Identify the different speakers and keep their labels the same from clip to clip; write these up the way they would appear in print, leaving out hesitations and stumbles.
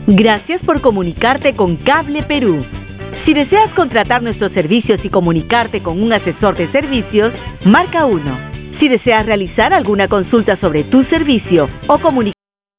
Speaker 1: Gracias por comunicarte con Cable Perú. Si deseas contratar nuestros servicios y comunicarte con un asesor de servicios, marca 1. Si deseas realizar alguna consulta sobre tu servicio o comunicar...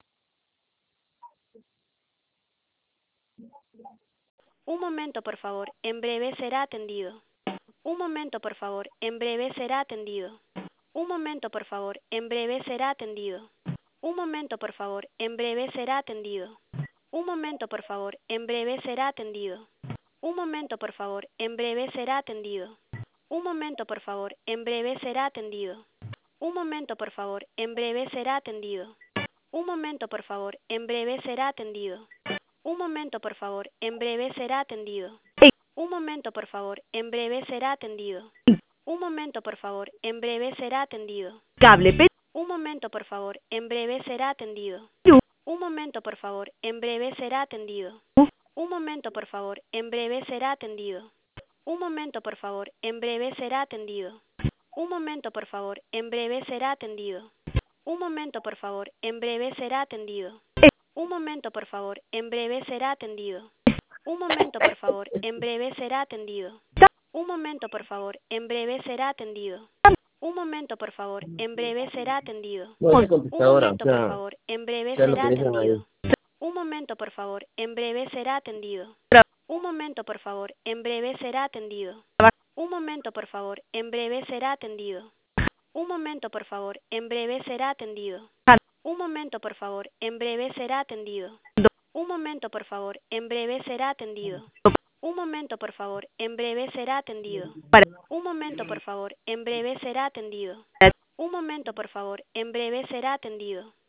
Speaker 2: Un momento, por favor. En breve será atendido. Un momento, por favor. En breve será atendido. Un momento, por favor. En breve será atendido. Un momento, por favor. En breve será atendido. Un momento, por favor. En breve será atendido. Un momento, por favor. En breve será atendido. Un momento, por favor. En breve será atendido. Un momento, por favor. En breve será atendido. Un momento, por favor. En breve será atendido. Un momento, por favor. En breve será atendido. Un momento, por favor. En breve será atendido. Un momento, por favor. En breve será atendido.
Speaker 1: Cable Perú.
Speaker 2: Un momento, por favor. En breve será atendido. Un momento, por favor. En breve será atendido. Un momento, por favor. En breve será atendido. Un momento, por favor. En breve será atendido. Un momento, por favor. En breve será atendido. Un momento, por favor. En breve será atendido. Un momento, por favor. En breve será atendido. Un momento, por favor. En breve será atendido. Un momento, por favor. En breve será atendido. Un momento, por favor. En breve será atendido.
Speaker 3: No, es
Speaker 2: Un
Speaker 3: contestadora, o
Speaker 2: momento, por
Speaker 3: sea,
Speaker 2: favor. En breve
Speaker 3: ya lo
Speaker 2: será
Speaker 3: utilizan ahí.
Speaker 2: atendido. Un momento, por favor. En breve será atendido. Un momento, por favor. En breve será atendido. Un momento, por favor. En breve será atendido. Un momento, por favor. En breve será atendido. Un momento, por favor. En breve será atendido. Un momento, por favor. En breve será atendido. Un momento, por favor. En breve será atendido. Un momento, por favor. En breve será atendido. Un momento, por favor. En breve será atendido.